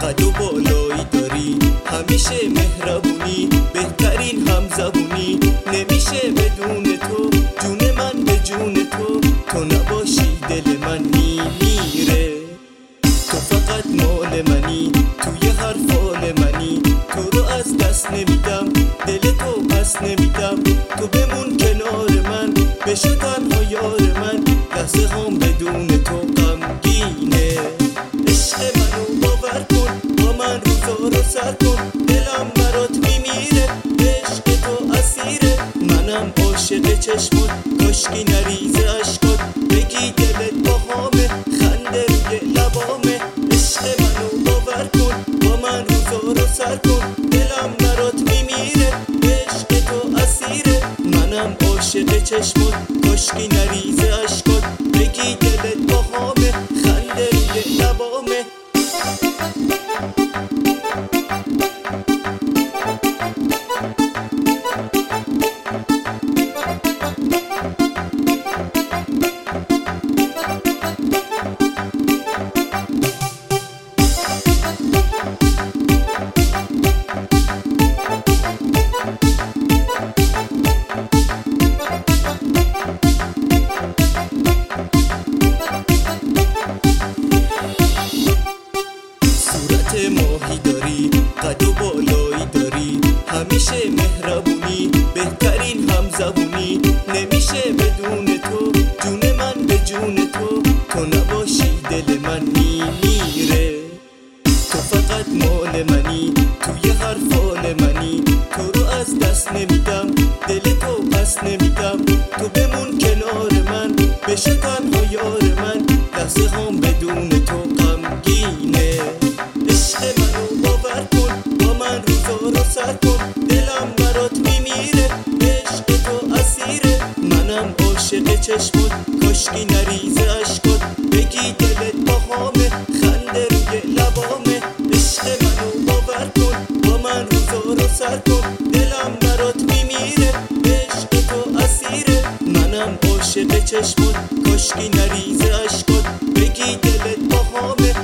قد و بالایی داری، همیشه مهربونی، بهترین همزبونی. نمیشه بدون تو، جون من به جون تو، تو نباشی دل من میمیره. تو فقط مال منی، توی هر فال منی، تو رو از دست نمیدم، دل تو پس نمیدم. تو بمون کنار من، بشو تنها یار من، لحظه هم بدون تو غمگینه. عشق منو باور کن، با من روزا رو سر کن، دلم برات میمیره، عشق تو اسیره. منم عاشق چشمات، کاشکی نریزه اشکات، بگی دلت باهامه، خنده روی لبامه. عشق منو باور کن، با من روزا رو سر کن، دلم برات میمیره، عشق تو اسیره. منم عاشق چشمات، کاشکی نریزه اشکات، بگی دلت باهامه، خنده روی لبامه. ماهی داری، قد و بالایی داری، همیشه مهربونی، بهترین همزبونی. نمیشه بدون تو، جون من به جون تو، تو نباشی دل من میمیره. تو فقط مال منی، توی هر فال منی، تو رو از دست نمیدم، دل تو پس نمیدم. تو بمون کنار من، بشو تنها یار من، لحظه هم بدون تو غمگینه. عشق منو باور کن، با من روزا رو سر کن، دلم برات میمیره، عشق تو اسیره. منم عاشق چشمات، کاشکی نریزه اشکات، بگی دلت باهامه، خنده روی لبامه. عشق منو باور کن، با من روزا رو سر کن، دلم برات میمیره، عشق تو اسیره. منم عاشق چشمات، کاشکی نریزه اشکات، بگی دلت باهامه،